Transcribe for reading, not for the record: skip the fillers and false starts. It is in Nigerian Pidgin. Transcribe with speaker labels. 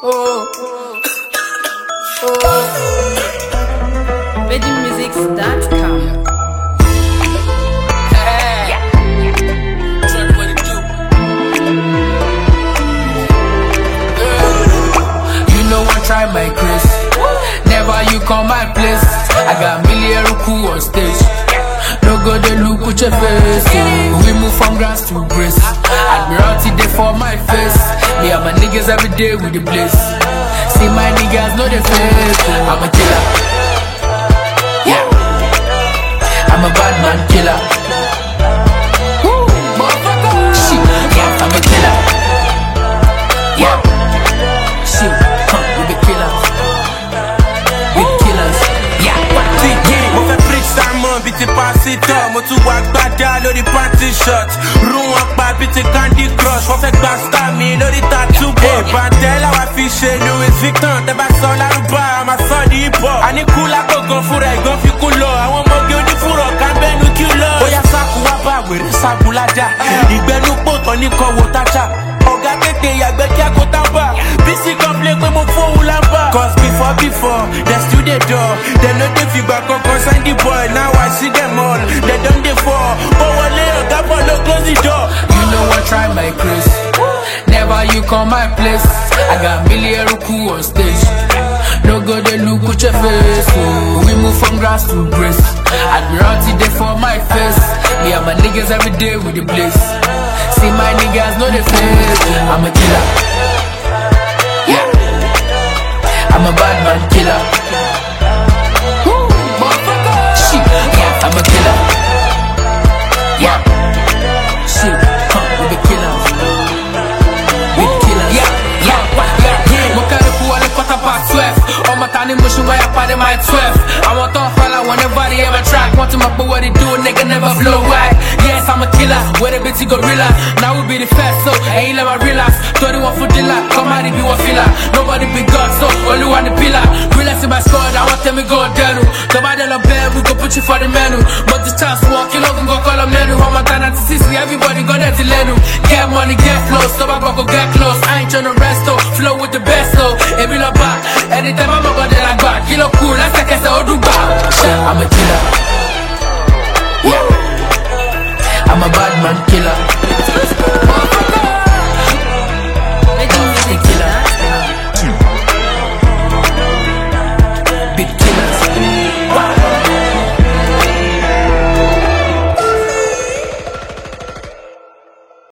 Speaker 1: VeggieMusics.com.
Speaker 2: Try my grace. Never you come my place. I got million ruku on stage. No go they look at your face. We move from grass to grace. Admiralty day for my face. Me and my niggas every day with the place. See my niggas know the face. I'm a killer. Yeah. I'm a bad man killer. Shit. Yeah, I'm a killer. Yeah. Shit.
Speaker 3: Biti pasito, mo tún wá gbádá lórí panty shot. Rún wọn pa biti Candy Crush. Wọ́n fẹ́ gba star mi lórí tattoo boy. Bàtẹ́lá wa fi ṣe Louis Vuitton. Tẹ́bá sọ lárúbá, a máa sọ di hip hop. Àníkú lákòókan fúnra ẹ̀gbọ́n fi kú lọ. Àwọn ọmọge onífúrọ̀ kan bẹ́nu kí lọ. Bóyá sáàkù wá bá wèrè sáàkù lájà. Ìgbẹ́nu pòtọ́ ní kan wo tájà. Ọ̀gá tètè yàgbẹ́ kí a kó tábà. Bísí complain pé mo fóun lábà. Cause before, they still dey door. They know they figure kankan sign the boy. Now I see them all, they done dey fall. But wale oga follow close the door.
Speaker 2: You know what, try my grace. Never you come my place. I got million ruku on stage. No go they look at your face. We move from grass to grace. Admiralty day for my face. Me and my niggas every day with the blaze. See my niggas know the face. I'm a killer. Yeah. I'm a bad man killer. Shit. Yeah, I'm a killer. Yeah. Shit. We be killers. We killers. Yeah. Mokare kuwale quarter past 12. All my tiny motion where I party my 12. I want on fella whenever they ever track. Want to map what they do, nigga never blow right. Yes, I'm a killer. Where the bitch gorilla. Now we be the first, so ain't let my relax. 31 for Dilla, come out if you a filler. Nobody be God, so only one the pillar. Relax in my squad, I want them to go down. Come out of bed, we go put you for the menu. But this chance walk, you know, we go call a menu. I'm a time at the everybody go there to Lenu. Get money, get flow, so I go get close. I ain't tryna rest, though. Flow with the best, though. Every no back. Anytime I'm about to like back. Kilo cool, that's like I said, oh, do back. I'm a killer. Yeah. I'm a bad man killer.